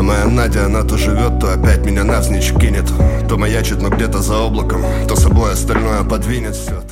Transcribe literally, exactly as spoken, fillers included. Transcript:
моя Надя, она то живет, то опять меня навзничь кинет, то маячит, но где-то за облаком, то собой остальное подвинет все.